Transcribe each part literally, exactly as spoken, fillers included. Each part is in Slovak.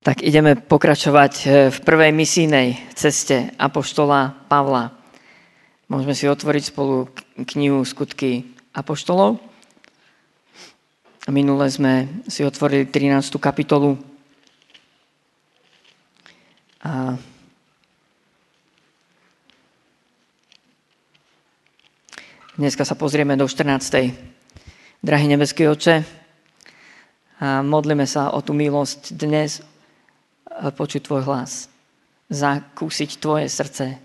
Tak ideme pokračovať v prvej misijnej ceste apoštola Pavla. Môžeme si otvoriť spolu knihu Skutky apoštolov. Minule sme si otvorili trinástu kapitolu. A dneska sa pozrieme do štrnástej. Drahý nebeský Otče, a modlíme sa o tú milosť dnes, počuť tvoj hlas, zakúsiť tvoje srdce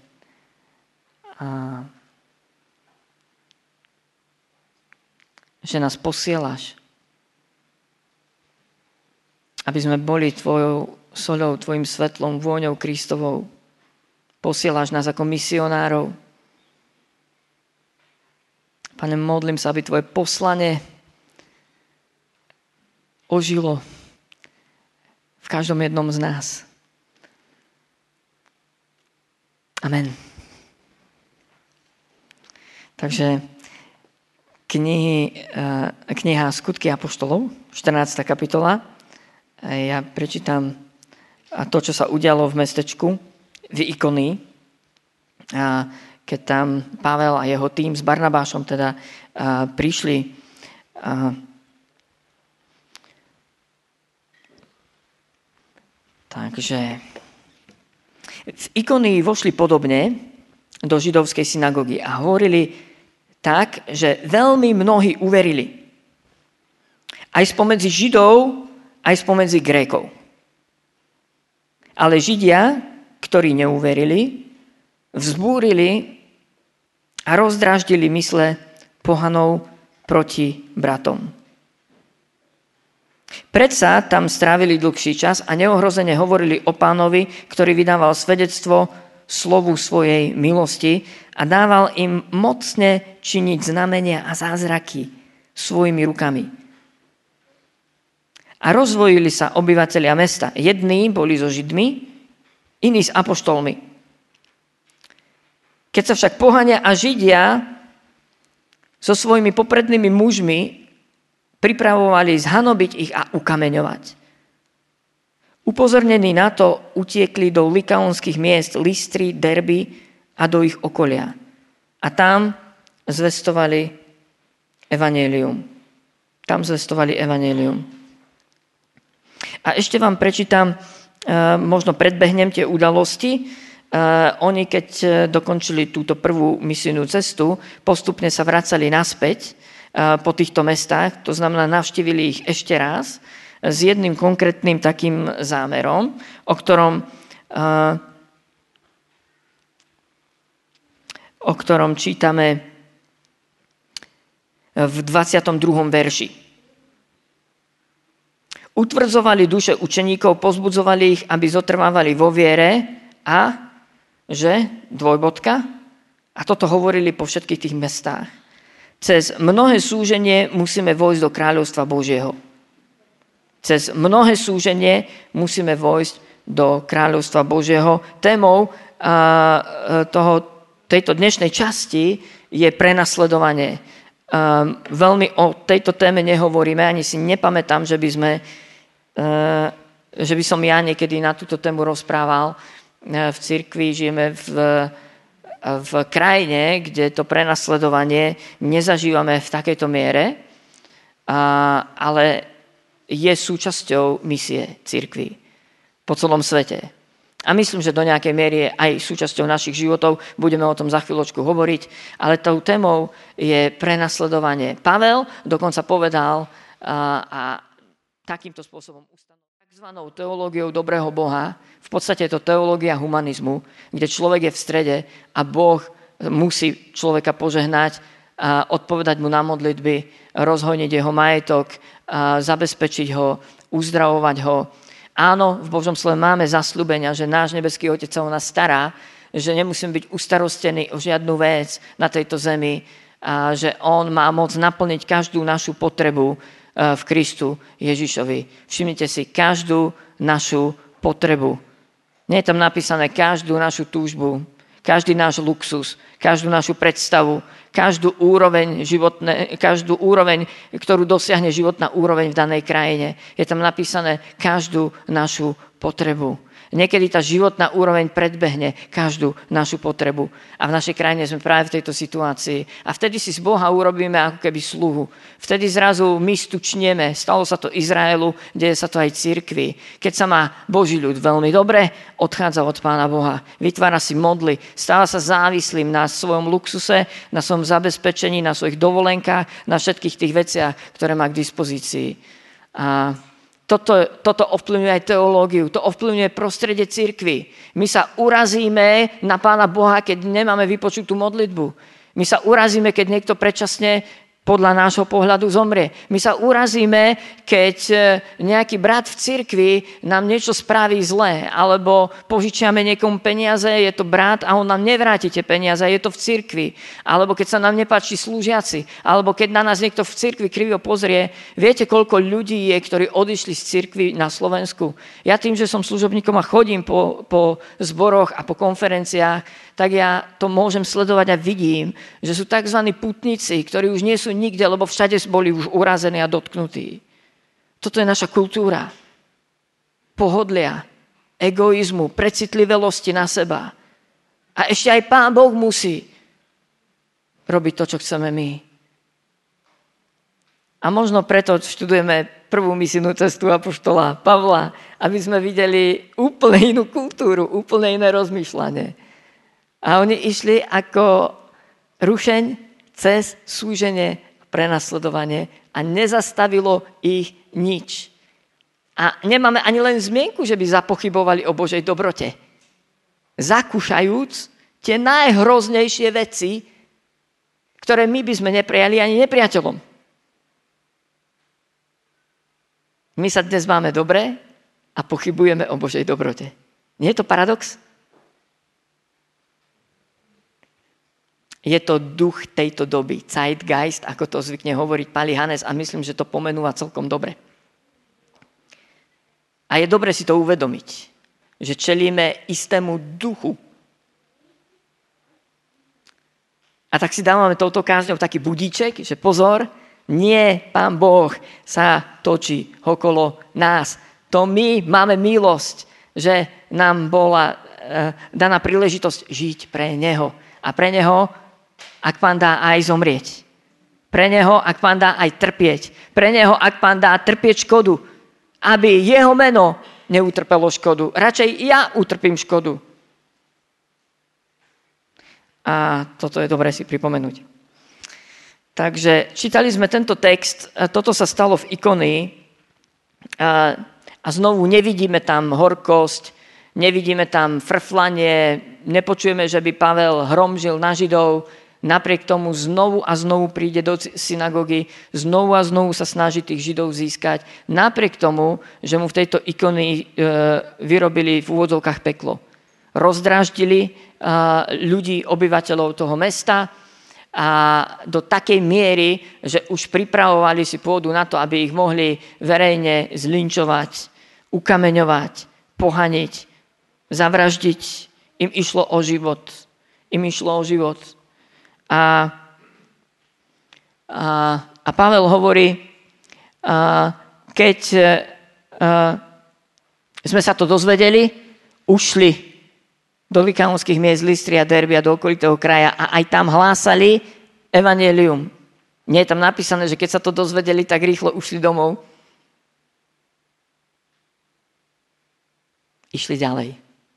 a že nás posielaš, aby sme boli tvojou soľou, tvojim svetlom, vôňou Kristovou. Posielaš nás ako misionárov. Pane, modlím sa, aby tvoje poslanie ožilo v každom jednom z nás. Amen. Takže knihy, kniha Skutky apoštolov, štrnásta kapitola. Ja prečítam to, čo sa udialo v mestečku v Ikonii, keď tam Pavel a jeho tým s Barnabášom teda prišli Takže v Ikonii vošli podobne do židovskej synagógy a hovorili tak, že veľmi mnohí uverili. Aj spomedzi Židov, aj spomedzi Grékov. Ale Židia, ktorí neuverili, vzbúrili a rozdráždili mysle pohanov proti bratom. Predsa tam strávili dlhší čas a neohrozene hovorili o Pánovi, ktorý vydával svedectvo slovu svojej milosti a dával im mocne činiť znamenia a zázraky svojimi rukami. A rozvojili sa obyvatelia mesta. Jední boli so Židmi, iní s apoštolmi. Keď sa však pohania a Židia so svojimi poprednými mužmi pripravovali zhanobiť ich a ukameňovať. Upozornení na to utiekli do likaonských miest Lystry, Derby a do ich okolia. A tam zvestovali evanjelium. Tam zvestovali evanjelium. A ešte vám prečítam, možno predbehnem tie udalosti. Oni, keď dokončili túto prvú misijnú cestu, postupne sa vracali naspäť po týchto mestách, to znamená, navštívili ich ešte raz s jedným konkrétnym takým zámerom, o ktorom, o ktorom čítame v dvadsiatom druhom verši. Utvrdzovali duše učeníkov, pozbudzovali ich, aby zotrvávali vo viere a že, dvojbodka, a toto hovorili po všetkých tých mestách. Cez mnohé súženie musíme vojsť do kráľovstva Božieho. Cez mnohé súženie musíme vojsť do kráľovstva Božieho. Témou toho, tejto dnešnej časti je prenasledovanie. Veľmi o tejto téme nehovoríme, ani si nepamätám, že by sme, že by som ja niekedy na túto tému rozprával. V cirkvi žijeme v v krajine, kde to prenasledovanie nezažívame v takejto miere, ale je súčasťou misie cirkvi po celom svete. A myslím, že do nejakej miery je aj súčasťou našich životov. Budeme o tom za chvíľočku hovoriť, ale tou témou je prenasledovanie. Pavel dokonca povedal a, a takýmto spôsobom ustanovil takzvanou teológiou dobrého Boha. V podstate je to teológia humanizmu, kde človek je v strede a Boh musí človeka požehnať, a odpovedať mu na modlitby, rozhojniť jeho majetok, a zabezpečiť ho, uzdravovať ho. Áno, v Božom slove máme zasľúbenia, že náš nebeský Otec sa o nás stará, že nemusíme byť ustarostení o žiadnu vec na tejto zemi, a že On má moc naplniť každú našu potrebu v Kristu Ježišovi. Všimnite si každú našu potrebu. Nie je tam napísané každú našu túžbu, každý náš luxus, každú našu predstavu, každú úroveň, životné, každú úroveň, ktorú dosiahne životná úroveň v danej krajine. Je tam napísané každú našu potrebu. Niekedy tá životná úroveň predbehne každú našu potrebu. A v našej krajine sme práve v tejto situácii. A vtedy si z Boha urobíme ako keby sluhu. Vtedy zrazu my stučnieme. Stalo sa to Izraelu, deje sa to aj cirkvi. Keď sa má Boží ľud veľmi dobre, odchádza od Pána Boha. Vytvára si modly, stáva sa závislým na svojom luxuse, na svojom zabezpečení, na svojich dovolenkách, na všetkých tých veciach, ktoré má k dispozícii. A Toto, toto ovplyvňuje aj teológiu, to ovplyvňuje prostredie cirkvi. My sa urazíme na Pána Boha, keď nemáme vypočutú modlitbu. My sa urazíme, keď niekto predčasne podľa nášho pohľadu zomrie. My sa urazíme, keď nejaký brat v cirkvi nám niečo spraví zlé, alebo požičiame niekomu peniaze, je to brat a on nám nevráti tie peniaze, je to v cirkvi. Alebo keď sa nám nepáči slúžiaci, alebo keď na nás niekto v cirkvi krivo pozrie. Viete, koľko ľudí je, ktorí odišli z cirkvi na Slovensku? Ja tým, že som služobníkom a chodím po, po zboroch a po konferenciách, tak ja to môžem sledovať a vidím, že sú tzv. Putníci, ktorí už nie sú nikde, lebo všade boli už urazení a dotknutí. Toto je naša kultúra. Pohodlia, egoizmu, precitlivelosti na seba. A ešte aj Pán Boh musí robiť to, čo chceme my. A možno preto študujeme prvú misijnú cestu apoštola Pavla, aby sme videli úplne inú kultúru, úplne iné rozmýšľanie. A oni išli ako rušeň cez súženie a prenasledovanie a nezastavilo ich nič. A nemáme ani len zmienku, že by zapochybovali o Božej dobrote. Zakúšajúc tie najhroznejšie veci, ktoré my by sme neprijali ani nepriateľom. My sa dnes máme dobre a pochybujeme o Božej dobrote. Nie je to paradox? Je to duch tejto doby, Zeitgeist, ako to zvykne hovoriť Pali Hannes a myslím, že to pomenúva celkom dobre. A je dobre si to uvedomiť, že čelíme istému duchu. A tak si dávame touto kázňou taký budíček, že pozor, nie Pán Boh sa točí okolo nás. To my máme milosť, že nám bola e, daná príležitosť žiť pre Neho. A pre Neho ak Pán dá aj zomrieť. Pre Neho, ak Pán dá aj trpieť. Pre Neho, ak Pán dá trpieť škodu. Aby Jeho meno neutrpelo škodu. Radšej ja utrpím škodu. A toto je dobré si pripomenúť. Takže čítali sme tento text. Toto sa stalo v Ikonii. A, a znovu nevidíme tam horkosť, nevidíme tam frflanie, nepočujeme, že by Pavel hromžil na Židov. Napriek tomu znovu a znovu príde do synagógy, znovu a znovu sa snaží tých Židov získať. Napriek tomu, že mu v tejto Ikonii e, vyrobili v úvodzovkách peklo. Rozdráždili e, ľudí, obyvateľov toho mesta a do takej miery, že už pripravovali si pôdu na to, aby ich mohli verejne zlinčovať, ukameňovať, pohaniť, zavraždiť. Im išlo o život. Im išlo o život. A, a, a Pavel hovorí, a, keď a, sme sa to dozvedeli, ušli do likánskych miest Lystria, Derbia, do okolitého kraja a aj tam hlásali evanjelium. Nie je tam napísané, že keď sa to dozvedeli, tak rýchlo ušli domov. Išli ďalej.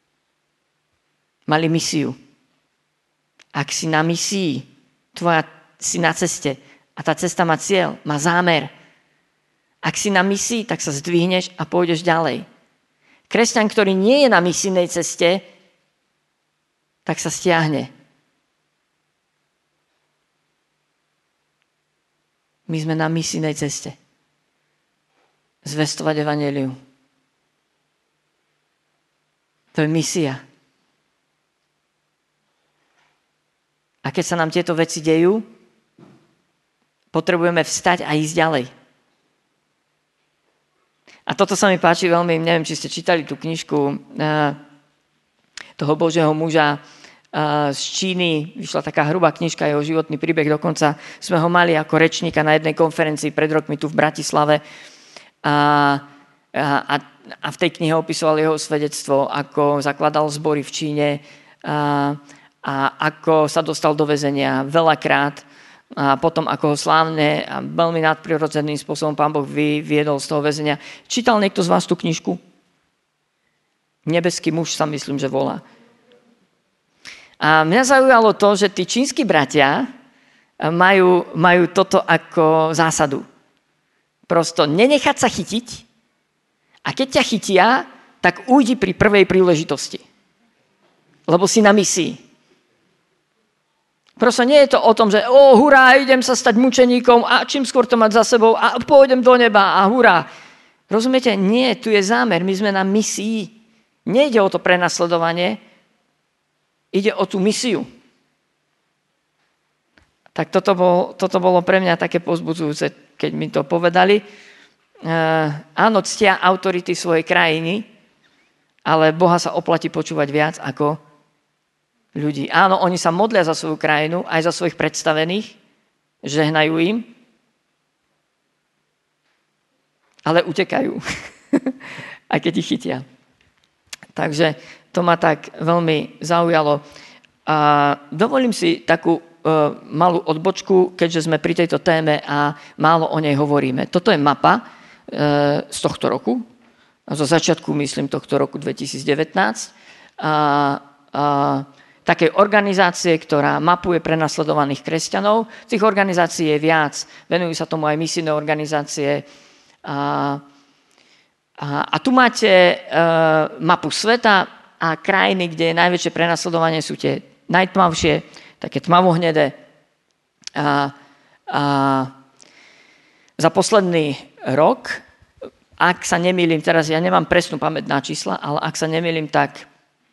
Mali misiu. Ak si na misii, tvoja si na ceste a tá cesta má cieľ, má zámer. Ak si na misii, tak sa zdvihneš a pôjdeš ďalej. Kresťan, ktorý nie je na misijnej ceste, tak sa stiahne. My sme na misijnej ceste. Zvestovať evanjelium. To je misia. A keď sa nám tieto veci dejú, potrebujeme vstať a ísť ďalej. A toto sa mi páči veľmi, neviem, či ste čítali tú knižku toho Božieho muža z Číny, vyšla taká hrubá knižka, jeho životný príbeh, dokonca sme ho mali ako rečníka na jednej konferencii pred rokmi tu v Bratislave a, a, a v tej knihe opisoval jeho svedectvo, ako zakladal zbory v Číne a, a ako sa dostal do väzenia veľakrát a potom ako ho slávne a veľmi nadprirodzeným spôsobom Pán Boh vyviedol z toho väzenia. Čítal niekto z vás tú knižku? Nebeský muž sa myslím, že volá. A mňa zaujalo to, že tí čínsky bratia majú, majú toto ako zásadu. Prosto nenechať sa chytiť a keď ťa chytia, tak ujdi pri prvej príležitosti. Lebo si na misii. Prosto nie je to o tom, že o hurá, idem sa stať mučeníkom a čím skôr to mať za sebou a pôjdem do neba a hurá. Rozumiete? Nie, tu je zámer, my sme na misii. Nejde o to prenasledovanie, ide o tú misiu. Tak toto bolo, toto bolo pre mňa také povzbudzujúce, keď mi to povedali. E, áno, ctia autority svojej krajiny, ale Boha sa oplatí počúvať viac ako ľudí. Áno, oni sa modlia za svoju krajinu, aj za svojich predstavených, žehnajú im, ale utekajú, aj keď ich chytia. Takže to ma tak veľmi zaujalo. A dovolím si takú e, malú odbočku, keďže sme pri tejto téme a málo o nej hovoríme. Toto je mapa e, z tohto roku, zo začiatku, myslím, tohto roku dvetisícdevätnásť. A, a, takej organizácie, ktorá mapuje prenasledovaných kresťanov. Tých organizácií je viac. Venujú sa tomu aj misijné organizácie. A, a, a tu máte e, mapu sveta, a krajiny, kde je najväčšie prenasledovanie, sú tie najtmavšie, také tmavohnedé. A, a za posledný rok, ak sa nemýlim, teraz ja nemám presnú pamäť na čísla, ale ak sa nemýlim, tak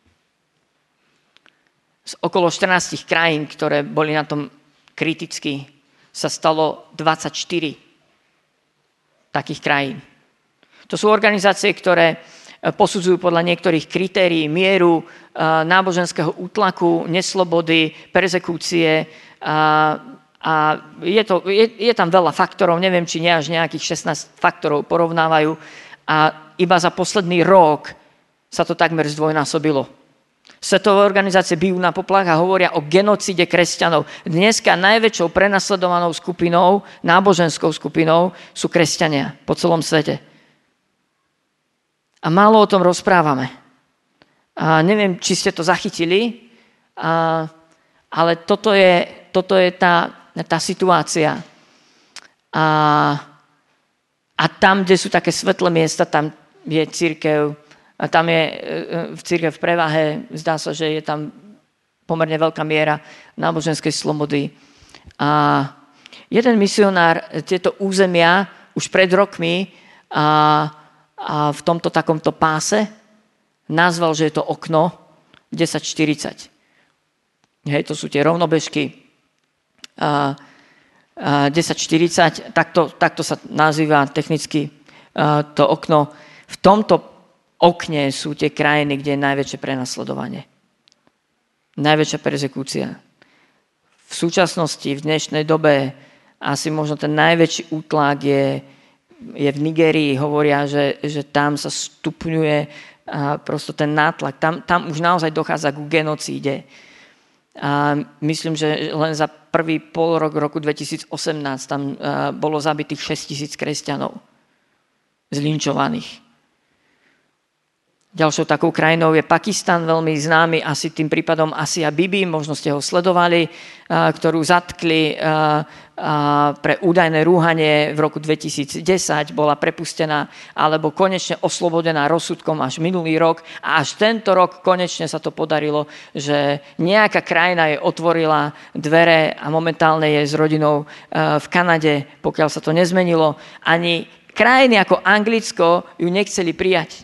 z okolo štrnásť krajín, ktoré boli na tom kriticky, sa stalo dvadsaťštyri takých krajín. To sú organizácie, ktoré posudzujú podľa niektorých kritérií mieru náboženského útlaku, neslobody, perzekúcie a, a je, to, je, je tam veľa faktorov, neviem, či nie až nejakých šestnásť faktorov porovnávajú a iba za posledný rok sa to takmer zdvojnásobilo. Svetové organizácie bijú na poplach a hovoria o genocíde kresťanov. Dneska najväčšou prenasledovanou skupinou, náboženskou skupinou sú kresťania po celom svete. A málo o tom rozprávame. A neviem, či ste to zachytili, a, ale toto je, toto je tá, tá situácia. A, a tam, kde sú také svetlé miesta, tam je cirkev, a tam je v cirkev v prevahe, zdá sa, že je tam pomerne veľká miera náboženskej slobody. A jeden misionár tieto územia už pred rokmi a a v tomto takomto páse nazval, že je to okno desať štyridsať. Hej, to sú tie rovnobežky a, a desať štyridsať, takto, takto sa nazýva technicky a, to okno. V tomto okne sú tie krajiny, kde je najväčšie prenasledovanie. Najväčšia perzekúcia. V súčasnosti, v dnešnej dobe, asi možno ten najväčší útlak je je v Nigérii, hovoria, že, že tam sa stupňuje a prosto ten nátlak. Tam, tam už naozaj dochádza ku genocíde. A myslím, že len za prvý pol rok roku dvetisícosemnásť tam bolo zabitých šesťtisíc kresťanov zlinčovaných. Ďalšou takou krajinou je Pakistan, veľmi známy asi tým prípadom Asia Bibi, možno ste ho sledovali, ktorú zatkli pre údajné rúhanie v roku dvetisícdesať, bola prepustená alebo konečne oslobodená rozsudkom až minulý rok a až tento rok konečne sa to podarilo, že nejaká krajina jej otvorila dvere a momentálne je s rodinou v Kanade, pokiaľ sa to nezmenilo. Ani krajiny ako Anglicko ju nechceli prijať.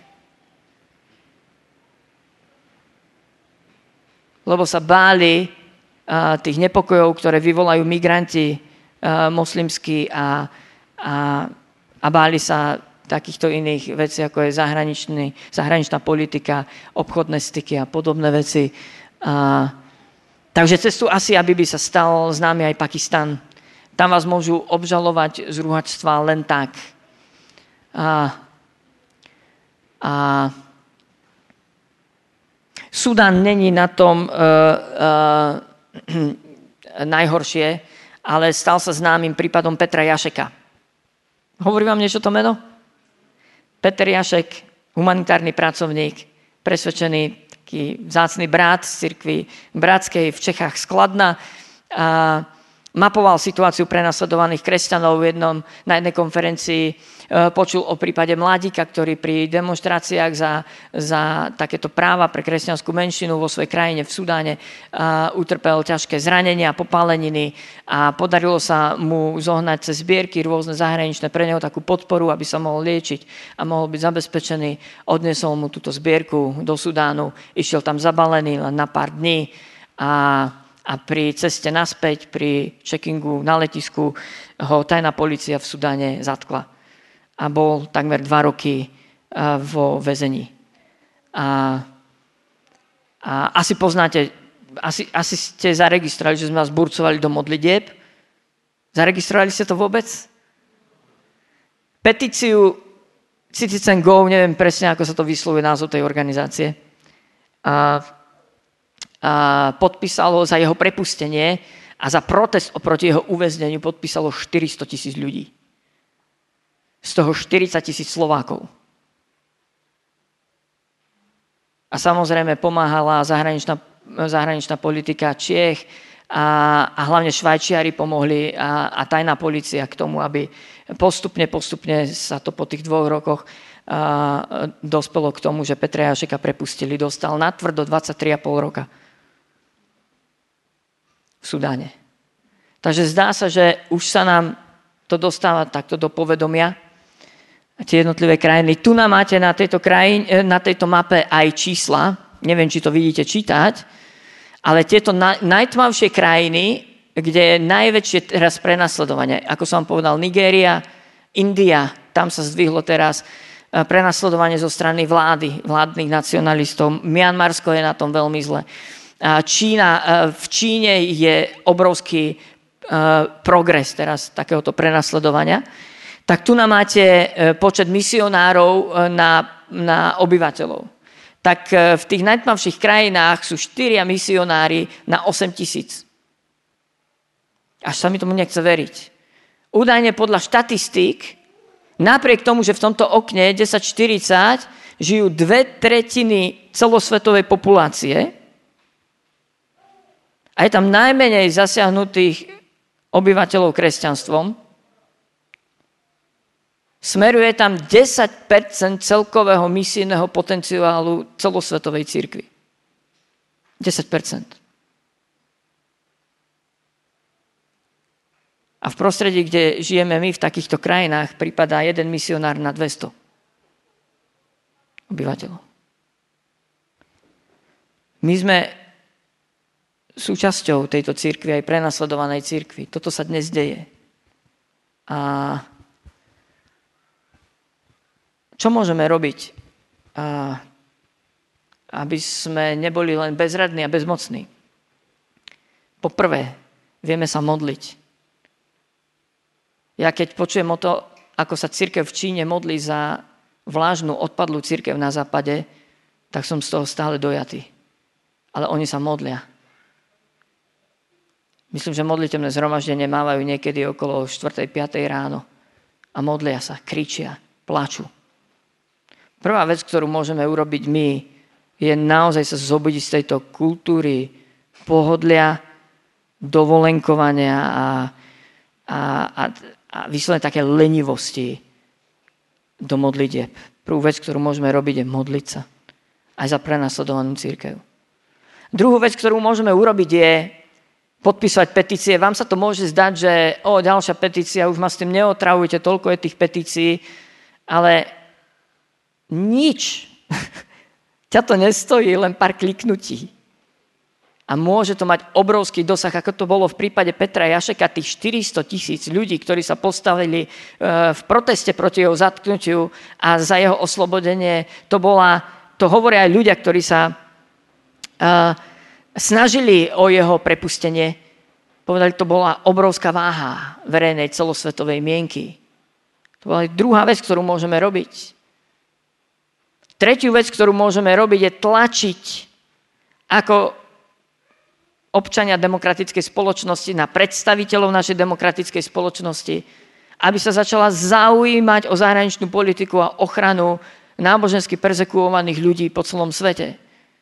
Lebo sa báli uh, tých nepokojov, ktoré vyvolajú migranti uh, moslimskí a, a, a báli sa takýchto iných vecí, ako je zahraničná politika, obchodné styky a podobné veci. A, Takže cez tú Asia Bibi sa stal známy aj Pakistan. Tam vás môžu obžalovať z rúhačstva len tak. A, a Sudán není na tom uh, uh, najhoršie, ale stal sa známym prípadom Petra Jašeka. Hovorí vám niečo to meno? Peter Jašek, humanitárny pracovník, presvedčený taký vzácny brat z cirkvi bratskej v Čechách z Kladna. A mapoval situáciu prenasledovaných kresťanov v jednom, na jednej konferencii. Počul o prípade mladíka, ktorý pri demonštráciách za, za takéto práva pre kresťanskú menšinu vo svojej krajine v Sudáne uh, utrpel ťažké zranenia, popáleniny a podarilo sa mu zohnať cez zbierky rôzne zahraničné pre neho takú podporu, aby sa mohol liečiť a mohol byť zabezpečený. Odnesol mu túto zbierku do Sudánu, išiel tam zabalený len na pár dní a A pri ceste naspäť, pri checkingu na letisku ho tajná polícia v Sudáne zatkla. A bol takmer dva roky vo väzení. A, a asi poznáte, asi, asi ste zaregistrovali, že sme vás burcovali do modlitieb. Zaregistrovali ste to vôbec? Petíciu Citizen Go, neviem presne, ako sa to vyslovuje názov tej organizácie. A A podpísalo za jeho prepustenie a za protest oproti jeho uväzneniu podpísalo štyristo tisíc ľudí. Z toho štyridsať tisíc Slovákov. A samozrejme pomáhala zahraničná, zahraničná politika Čiech a, a hlavne Švajčiari pomohli a, a tajná polícia k tomu, aby postupne, postupne sa to po tých dvoch rokoch a, dospelo k tomu, že Petra Jašeka prepustili. Dostal natvrdo dvadsaťtri a pol roka. V Sudáne. Takže zdá sa, že už sa nám to dostáva takto do povedomia. A tie jednotlivé krajiny. Tu nám máte na tejto, krajine, na tejto mape aj čísla. Neviem, či to vidíte čítať. Ale tieto na, najtmavšie krajiny, kde je najväčšie teraz prenasledovanie. Ako som povedal, Nigéria, India, tam sa zdvihlo teraz prenasledovanie zo strany vlády, vládnych nacionalistov. Mianmarsko je na tom veľmi zle. Čína, v Číne je obrovský progres teraz takéhoto prenasledovania. Tak tu nám máte počet misionárov na, na obyvateľov. Tak v tých najtmavších krajinách sú štyria misionári na osem tisíc. Až sa mi tomu nechce veriť. Údajne podľa štatistík, napriek tomu, že v tomto okne desať štyridsať žijú dve tretiny celosvetovej populácie, a je tam najmenej zasiahnutých obyvateľov kresťanstvom, smeruje tam desať percent celkového misijného potenciálu celosvetovej cirkvi. desať percent. A v prostredí, kde žijeme my v takýchto krajinách, pripadá jeden misionár na dvesto obyvateľov. My sme súčasťou tejto cirkvi, aj prenasledovanej cirkvi. Toto sa dnes deje. A čo môžeme robiť, a aby sme neboli len bezradní a bezmocní? Poprvé, vieme sa modliť. Ja keď počujem o to, ako sa cirkev v Číne modlí za vlážnu, odpadlú cirkev na západe, tak som z toho stále dojatý. Ale oni sa modlia. Myslím, že modlitebné zhromaždenie mávajú niekedy okolo štvrtej piatej ráno a modlia sa, kričia, plačú. Prvá vec, ktorú môžeme urobiť my, je naozaj sa zobudiť z tejto kultúry pohodlia, dovolenkovania a, a, a, a vyslovene také lenivosti do modlitieb. Prvú vec, ktorú môžeme robiť, je modliť sa. Aj za prenasledovanú cirkev. Druhú vec, ktorú môžeme urobiť, je podpísať petície. Vám sa to môže zdať, že o, ďalšia petícia, už ma s tým neotravujte, toľko je tých petícií, ale nič. Ťa to nestojí, len pár kliknutí. A môže to mať obrovský dosah, ako to bolo v prípade Petra Jašeka, tých štyristo tisíc ľudí, ktorí sa postavili v proteste proti jeho zatknutiu a za jeho oslobodenie. To, bola, to hovoria aj ľudia, ktorí sa... Uh, snažili o jeho prepustenie, povedali, to bola obrovská váha verejnej celosvetovej mienky. To bola druhá vec, ktorú môžeme robiť. Tretiu vec, ktorú môžeme robiť, je tlačiť ako občania demokratickej spoločnosti na predstaviteľov našej demokratickej spoločnosti, aby sa začala zaujímať o zahraničnú politiku a ochranu nábožensky perzekuovaných ľudí po celom svete.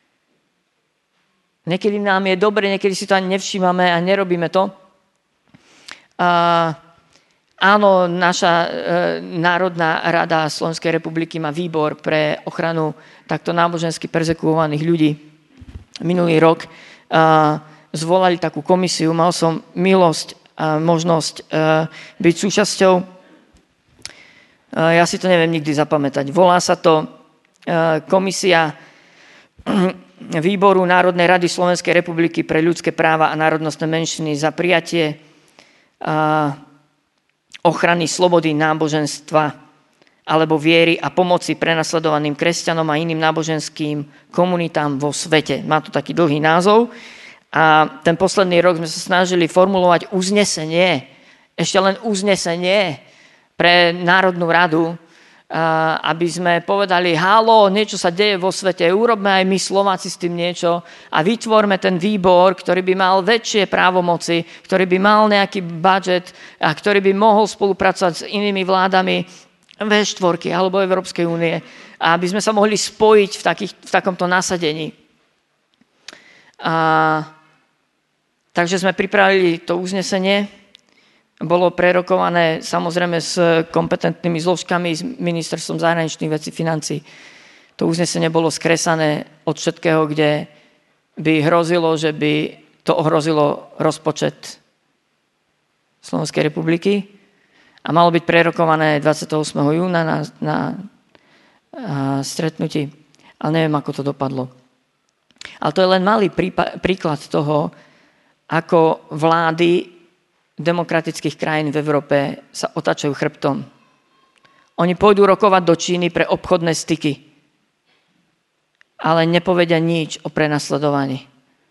Niekedy nám je dobre, niekedy si to ani nevšímame a nerobíme to. A áno, naša e, Národná rada Slovenskej republiky má výbor pre ochranu takto nábožensky perzekuovaných ľudí. Minulý rok e, zvolali takú komisiu, mal som milosť a možnosť e, byť súčasťou. E, ja si to neviem nikdy zapamätať. Volá sa to e, komisia Výboru Národnej rady Slovenskej republiky pre ľudské práva a národnostné menšiny za prijatie a ochrany slobody náboženstva alebo viery a pomoci prenasledovaným kresťanom a iným náboženským komunitám vo svete. Má to taký dlhý názov. A ten posledný rok sme sa snažili formulovať uznesenie, ešte len uznesenie pre Národnú radu, aby sme povedali, halo, niečo sa deje vo svete, urobme aj my Slováci s tým niečo a vytvorme ten výbor, ktorý by mal väčšie právomoci, ktorý by mal nejaký budget a ktorý by mohol spolupracovať s inými vládami vé štyri alebo Európskej únie, aby sme sa mohli spojiť v, takých, v takomto nasadení. A, takže sme pripravili to uznesenie. Bolo prerokované samozrejme s kompetentnými zložkami, s ministerstvom zahraničných vecí, financií. To uznesenie bolo skresané od všetkého, kde by hrozilo, že by to ohrozilo rozpočet Slovenskej republiky a malo byť prerokované dvadsiateho ôsmeho júna na, na stretnutí. Ale neviem, ako to dopadlo. Ale to je len malý prípa- príklad toho, ako vlády demokratických krajín v Európe sa otáčajú chrbtom. Oni pôjdu rokovať do Číny pre obchodné styky, ale nepovedia nič o prenasledovaní.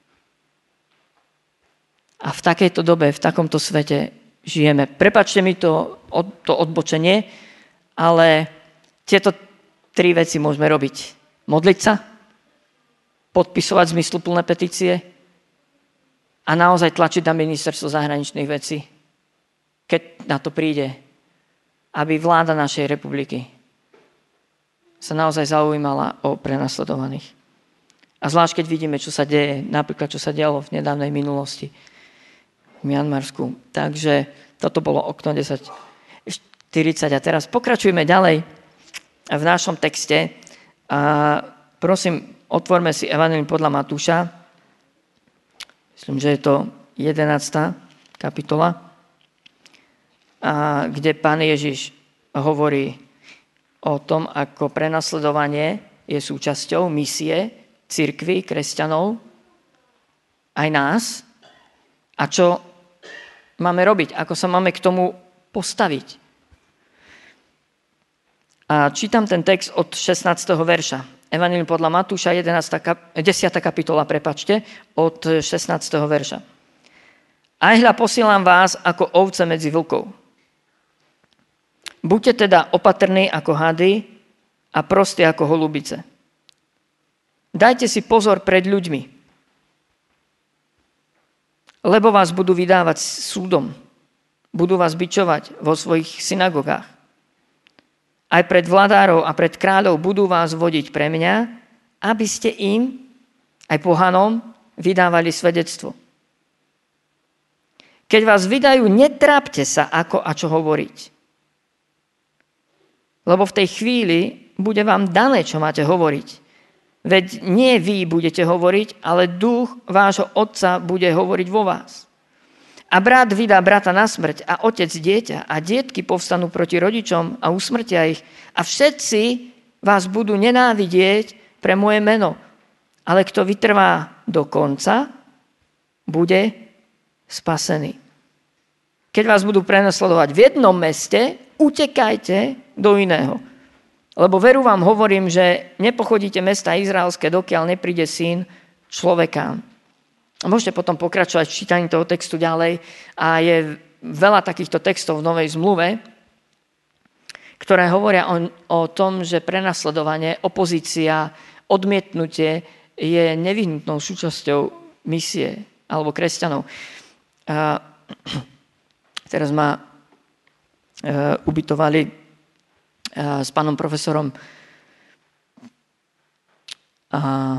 A v takejto dobe, v takomto svete žijeme. Prepáčte mi to, to odbočenie, ale tieto tri veci môžeme robiť. Modliť sa, podpisovať zmysluplné petície a naozaj tlačiť na ministerstvo zahraničných vecí, keď na to príde, aby vláda našej republiky sa naozaj zaujímala o prenasledovaných. A zvlášť, keď vidíme, čo sa deje, napríklad, čo sa dialo v nedávnej minulosti v Mianmarsku. Takže toto bolo okno desať štyridsať. A teraz pokračujeme ďalej v našom texte. A prosím, otvorme si Evangelium podľa Matúša. Myslím, že je to jedenásta kapitola, a kde Pán Ježiš hovorí o tom, ako prenasledovanie je súčasťou misie cirkvi, kresťanov, aj nás, a čo máme robiť, ako sa máme k tomu postaviť. A čítam ten text od šestnásteho verša. Evangelium podľa Matúša, desiata kapitola, prepačte, od šestnásteho verša. Aj hľa posielam vás ako ovce medzi vlkov. Buďte teda opatrní ako hady a prostí ako holubice. Dajte si pozor pred ľuďmi, lebo vás budú vydávať súdom, budú vás bičovať vo svojich synagogách. Aj pred vladárov a pred kráľov budú vás vodiť pre mňa, aby ste im, aj pohanom, vydávali svedectvo. Keď vás vydajú, netrápte sa, ako a čo hovoriť. Lebo v tej chvíli bude vám dané, čo máte hovoriť. Veď nie vy budete hovoriť, ale duch vášho otca bude hovoriť vo vás. A brat vydá brata na smrť a otec dieťa a dietky povstanú proti rodičom a usmrtia ich. A všetci vás budú nenávidieť pre moje meno. Ale kto vytrvá do konca, bude spasený. Keď vás budú prenasledovať v jednom meste, utekajte do iného. Lebo veru vám hovorím, že nepochodíte mesta izraelské, dokiaľ nepríde syn človeka. Môžete potom pokračovať v čítaní toho textu ďalej a je veľa takýchto textov v Novej zmluve, ktoré hovoria o, o tom, že prenasledovanie, opozícia, odmietnutie je nevyhnutnou súčasťou misie alebo kresťanov. A teraz ma uh, ubytovali uh, s pánom profesorom a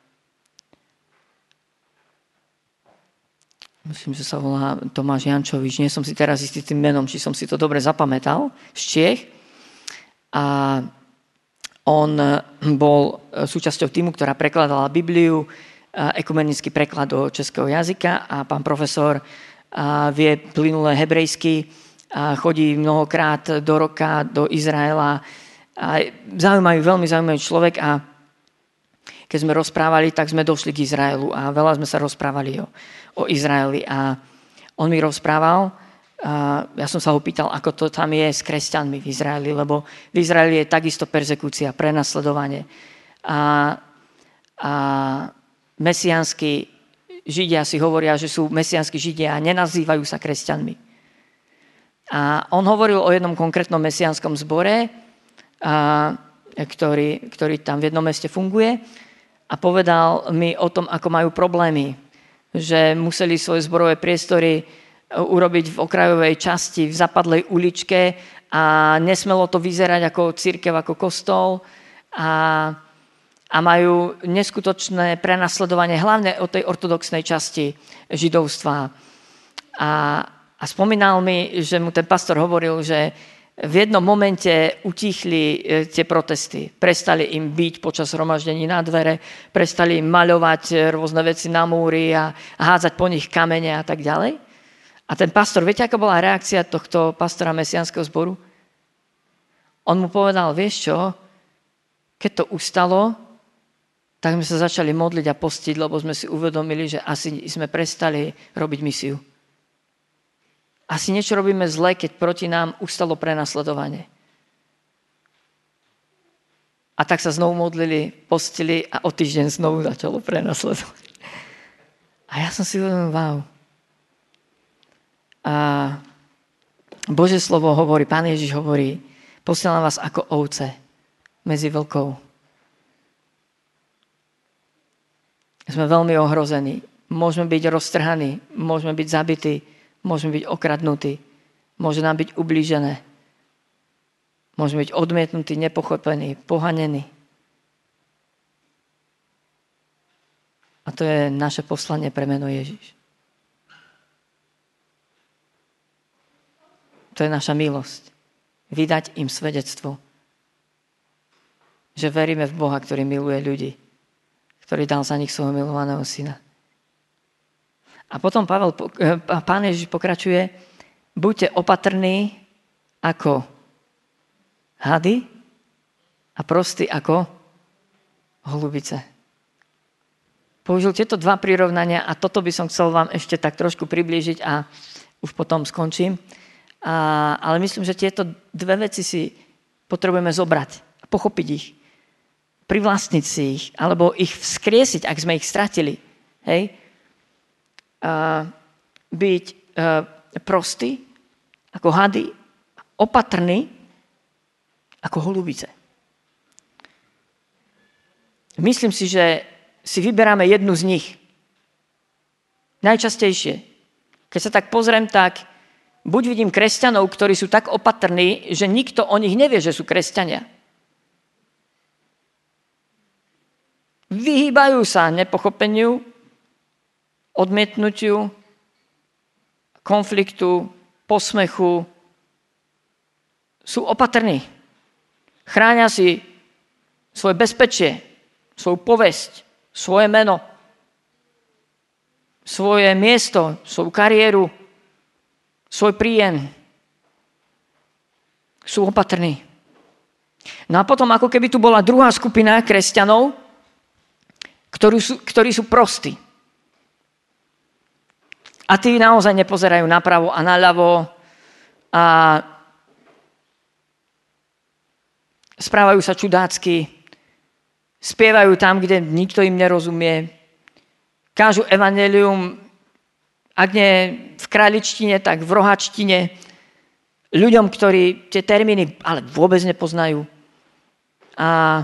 myslím, že sa volá Tomáš Jančovič. Nie som si teraz istý tým menom, či som si to dobre zapamätal. Z Čiech. A on bol súčasťou týmu, ktorá prekladala Bibliu, ekumenický preklad do českého jazyka a pán profesor vie plynulé hebrejsky, chodí mnohokrát do roka do Izraela. Zaujímavý, veľmi zaujímavý človek a keď sme rozprávali, tak sme došli k Izraelu a veľa sme sa rozprávali o, o Izraeli a on mi rozprával, a ja som sa ho pýtal, ako to tam je s kresťanmi v Izraeli, lebo v Izraeli je takisto perzekúcia, prenasledovanie a, a mesiánsky Židia si hovoria, že sú mesiánsky Židia a nenazývajú sa kresťanmi. A on hovoril o jednom konkrétnom mesiánskom zbore, a, ktorý, ktorý tam v jednom meste funguje a povedal mi o tom, ako majú problémy, že museli svoje zborové priestory urobiť v okrajovej časti, v zapadlej uličke a nesmelo to vyzerať ako cirkev, ako kostol a, a majú neskutočné prenasledovanie, hlavne od tej ortodoxnej časti židovstva. A, a spomínal mi, že mu ten pastor hovoril, že v jednom momente utichli tie protesty. Prestali im byť počas zhromaždení na dvere, prestali im maľovať rôzne veci na múry a hádzať po nich kamene a tak ďalej. A ten pastor, viete, aká bola reakcia tohto pastora mesiánskeho zboru? On mu povedal, vieš čo, keď to ustalo, tak sme sa začali modliť a postiť, lebo sme si uvedomili, že asi sme prestali robiť misiu. Asi niečo robíme zle, keď proti nám ustalo prenasledovanie. A tak sa znovu modlili, postili a o týždeň znovu začalo prenasledovať. A ja som si uvedomil, wow. A Božie slovo hovorí, Pán Ježiš hovorí, posielam vás ako ovce medzi vlkov. Sme veľmi ohrození. Môžeme byť roztrhaní, môžeme byť zabití, môžeme byť okradnutí, môže nám byť ublížené, môžeme byť odmietnutí, nepochopení, pohanení. A to je naše poslanie pre meno Ježiš. To je naša milosť. Vydať im svedectvo, že veríme v Boha, ktorý miluje ľudí, ktorý dal za nich svojho milovaného syna. A potom Pavel, Pán Ježiš pokračuje, buďte opatrní ako hady a prostí ako holubice. Použil tieto dva prirovnania a toto by som chcel vám ešte tak trošku priblížiť a už potom skončím. A, ale myslím, že tieto dve veci si potrebujeme zobrať a pochopiť ich. Privlastniť si ich, alebo ich vzkriesiť, ak sme ich stratili. Hej? A byť uh, prostý, ako hady, opatrný, ako holubice. Myslím si, že si vyberáme jednu z nich. Najčastejšie. Keď sa tak pozriem, tak buď vidím kresťanov, ktorí sú tak opatrní, že nikto o nich nevie, že sú kresťania. Vyhýbajú sa nepochopeniu, odmietnutiu, konfliktu, posmechu. Sú opatrní. Chránia si svoje bezpečie, svoju povesť, svoje meno, svoje miesto, svoju kariéru, svoj príjem. Sú opatrní. No a potom, ako keby tu bola druhá skupina kresťanov, ktorí sú, ktorí sú prostí. A tí naozaj nepozerajú napravo a naľavo a správajú sa čudácky, spievajú tam, kde nikto im nerozumie, kážu evanjelium, ak nie v králičtine, tak v rohačtine, ľuďom, ktorí tie termíny ale vôbec nepoznajú. A,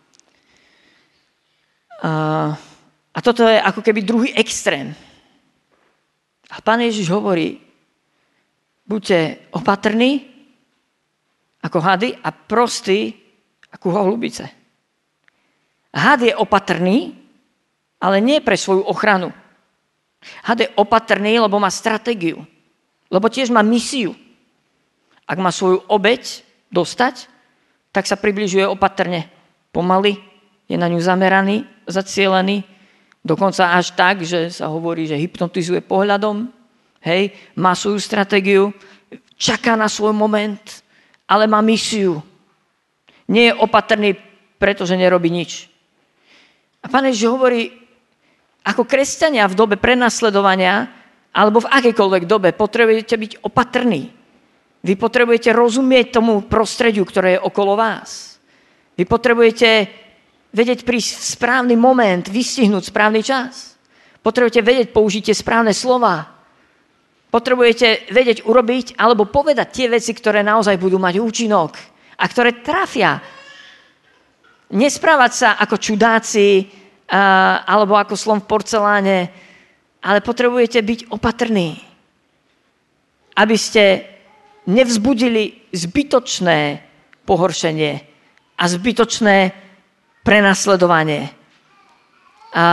a, a toto je ako keby druhý extrém. A Pán Ježiš hovorí, buďte opatrní ako hady a prostí ako holubice. Had je opatrný, ale nie pre svoju ochranu. Had je opatrný, lebo má stratégiu. Lebo tiež má misiu. Ak má svoju obeť dostať, tak sa približuje opatrne. Pomaly je na ňu zameraný, zacielený, dokonca až tak, že sa hovorí, že hypnotizuje pohľadom, hej, má svoju stratégiu, čaká na svoj moment, ale má misiu. Nie je opatrný, pretože nerobí nič. A Pán Ježiš hovorí, ako kresťania v dobe prenasledovania, alebo v akejkoľvek dobe, potrebujete byť opatrní. Vy potrebujete rozumieť tomu prostrediu, ktoré je okolo vás. Vy potrebujete vedieť prísť v správny moment, vystihnúť správny čas. Potrebujete vedieť použiť tie správne slova. Potrebujete vedieť urobiť alebo povedať tie veci, ktoré naozaj budú mať účinok a ktoré trafia. Nesprávať sa ako čudáci a, alebo ako slon v porceláne, ale potrebujete byť opatrní, aby ste nevzbudili zbytočné pohoršenie a zbytočné prenasledovanie. A, a,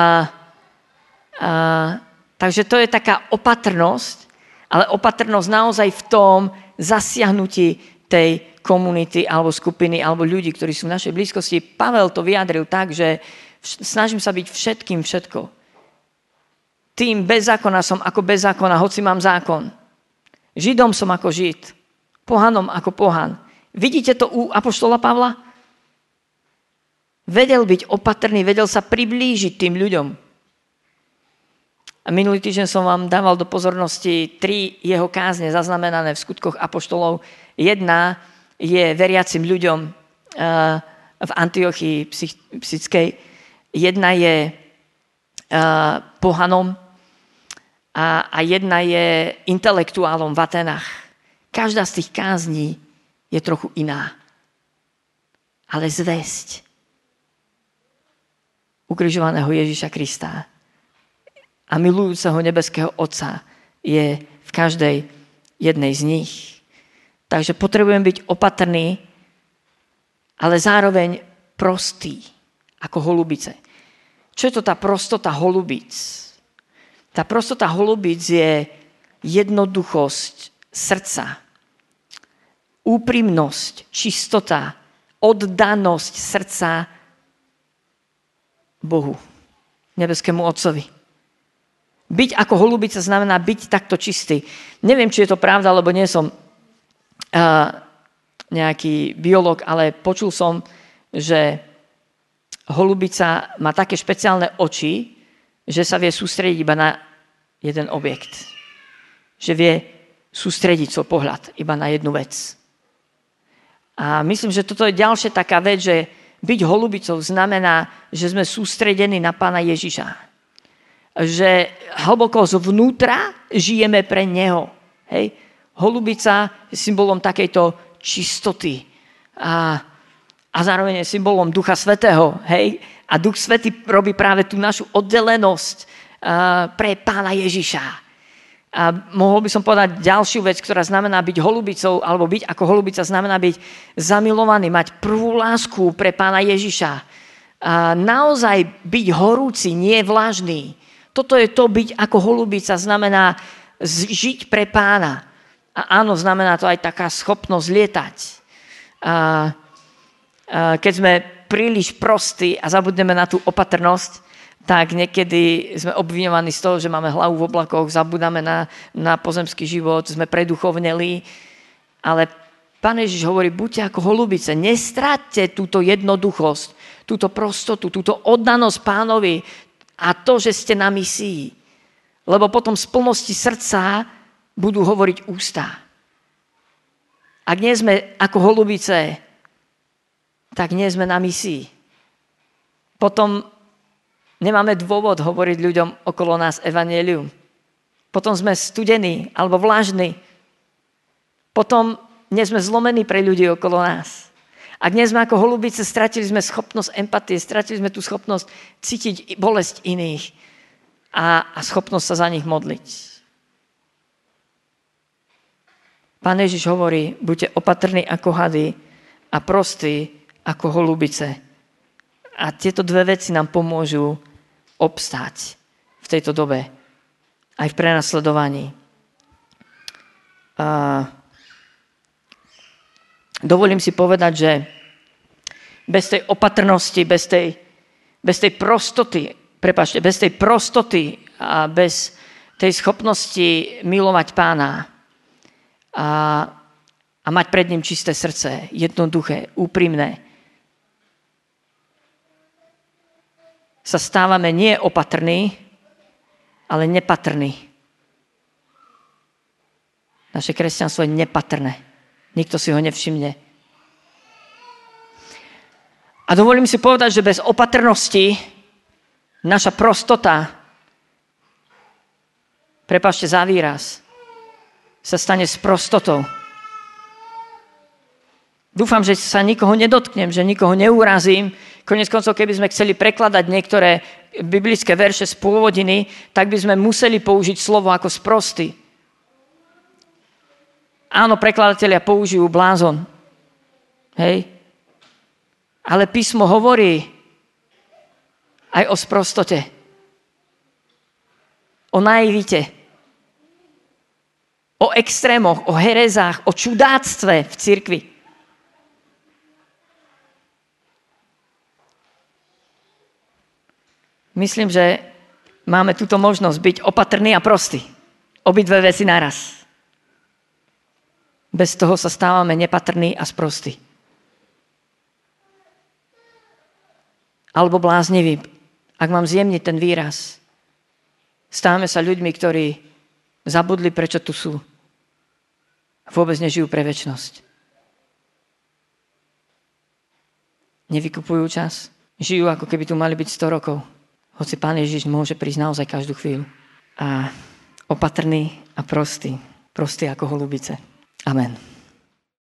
takže to je taká opatrnosť, ale opatrnosť naozaj v tom zasiahnutí tej komunity alebo skupiny alebo ľudí, ktorí sú v našej blízkosti. Pavel to vyjadril tak, že snažím sa byť všetkým všetko. Tým bez zákona som ako bez zákona, hoci mám zákon. Židom som ako žid. Pohanom ako pohan. Vidíte to u apoštola Pavla? Vedel byť opatrný, vedel sa priblížiť tým ľuďom. A minulý týždeň som vám dával do pozornosti tri jeho kázne zaznamenané v skutkoch apoštolov. Jedna je veriacim ľuďom v Antiochii Psyckej. Jedna je pohanom a jedna je intelektuálom v Atenách. Každá z tých kázní je trochu iná. Ale zvesť ukrižovaného Ježiša Krista a milujúceho nebeského Otca je v každej jednej z nich. Takže potrebujem byť opatrný, ale zároveň prostý, ako holubice. Čo je to tá prostota holubic? Tá prostota holubic je jednoduchosť srdca, úprimnosť, čistota, oddanosť srdca Bohu, nebeskému Otcovi. Byť ako holubica znamená byť takto čistý. Neviem, či je to pravda, lebo nie som uh, nejaký biológ, ale počul som, že holubica má také špeciálne oči, že sa vie sústrediť iba na jeden objekt. Že vie sústrediť svoj pohľad iba na jednu vec. A myslím, že toto je ďalšia taká vec, že byť holubicou znamená, že sme sústredení na Pána Ježiša. Že hlboko zvnútra žijeme pre Neho. Hej? Holubica je symbolom takejto čistoty. A, a zároveň je symbolom Ducha Svätého. Hej? A Duch Svätý robí práve tú našu oddelenosť uh, pre Pána Ježiša. A mohol by som povedať ďalšiu vec, ktorá znamená byť holubicou, alebo byť ako holubica znamená byť zamilovaný, mať prvú lásku pre Pána Ježiša. A naozaj byť horúci, nie vlažný. Toto je to byť ako holubica, znamená žiť pre Pána. A áno, znamená to aj taká schopnosť lietať. A, a keď sme príliš prostí a zabudneme na tú opatrnosť, tak niekedy sme obviňovaní z toho, že máme hlavu v oblakoch, zabudáme na, na pozemský život, sme preduchovneli. Ale Pán Ježiš hovorí, buďte ako holubice, nestráťte túto jednoduchosť, túto prostotu, túto oddanosť Pánovi a to, že ste na misii. Lebo potom z plnosti srdca budú hovoriť ústa. Ak nie sme ako holubice, tak nie sme na misii. Potom Nemáme dôvod hovoriť ľuďom okolo nás evanjelium. Potom sme studení alebo vlažní. Potom nie sme zlomení pre ľudí okolo nás. Ak nie sme ako holubice, stratili sme schopnosť empatie, stratili sme tú schopnosť cítiť bolesť iných a, a schopnosť sa za nich modliť. Pán Ježiš hovorí, buďte opatrní ako hady a prostí ako holubice. A tieto dve veci nám pomôžu obstáť v tejto dobe, aj v prenasledovaní. A dovolím si povedať, že bez tej opatrnosti, bez tej, bez tej prostoty, prepáčte, bez tej prostoty a bez tej schopnosti milovať Pána, A, a mať pred ním čisté srdce, jednoduché, úprimné. Sa stávame nie opatrní, ale nepatrní. Naše kresťanstvo je nepatrné. Nikto si ho nevšimne. A dovolím si povedať, že bez opatrnosti naša prostota, prepáčte za výraz, sa stane s prostotou. Dúfam, že sa nikoho nedotknem, že nikoho neurazím. Koniec koncov, keby sme chceli prekladať niektoré biblické verše z pôvodiny, tak by sme museli použiť slovo ako sprostý. Áno, prekladatelia použijú blázon. Hej? Ale písmo hovorí aj o sprostote. O naivite. O extrémoch, o herezách, o čudáctve v cirkvi. Myslím, že máme túto možnosť byť opatrný a prostý. Obidve veci naraz. Bez toho sa stávame nepatrní a sprostí. Alebo blázniví. Ak mám zjemniť ten výraz. Stávame sa ľuďmi, ktorí zabudli, prečo tu sú. Vôbec nežijú pre večnosť. Nevykupujú čas. Žijú, ako keby tu mali byť sto rokov. Hoci Pán Ježiš môže prísť naozaj každú chvíľu. A opatrný a prostý. Prostý ako holubice. Amen.